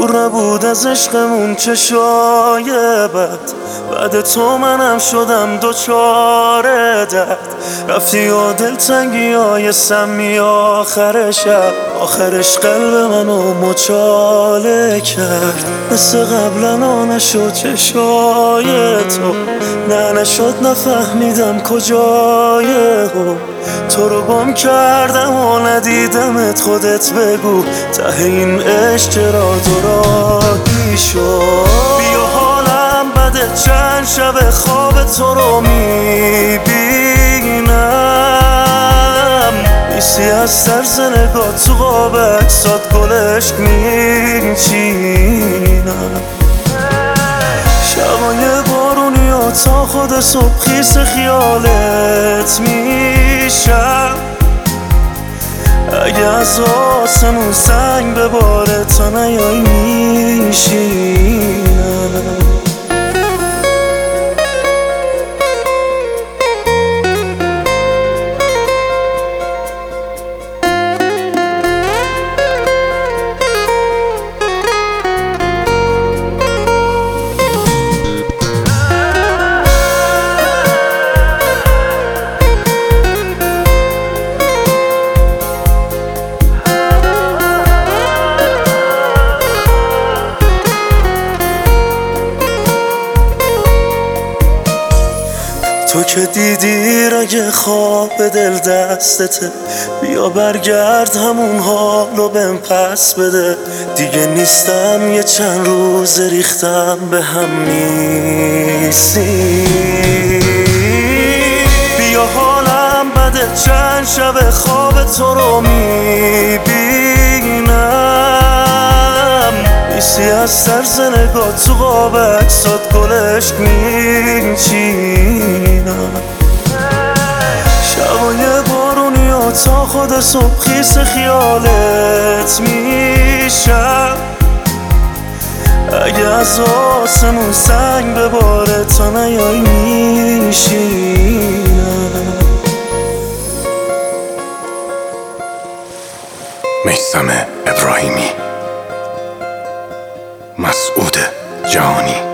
دور نبود از عشقمون چشای بد، بعد تو منم شدم دوچار درد. رفتی و دلتنگی های سمی آخر شب، آخرش قلب منو مچاله کرد. مثل قبلا نشد چشای تو، نه نشد نفهمیدم کجای هم. تو رو گم کردم و ندیدمت، خودت بگو ته این عشق چرا دورانی شد. بیا حالم بده، چند شب خواب تو رو میبینم، نیستی از سرز نگاه تو قاب عکسات گلشک میچینم. شبای بارونی و تا خود صبح خیس خیالت میشم. اگه از آسمون سنگ بباره تا نیای میشینم. تو که دیدی رگ خواب دل دستته، بیا برگرد همون حالو بهم پس بده. دیگه نیستم یه چند روز ریختم به هم نیستی. بیا حالم بده، چند شب خواب تو رو میبینم، نیستی از سرز نگاه تو قاب عکسات گلشک میچینم. شبای بارونی و تا خود صبح خیس خیالت میشم. اگه از آسمون سنگ بباره تا نیای میشینم. میثم ابراهیمی، مسعود جهانی.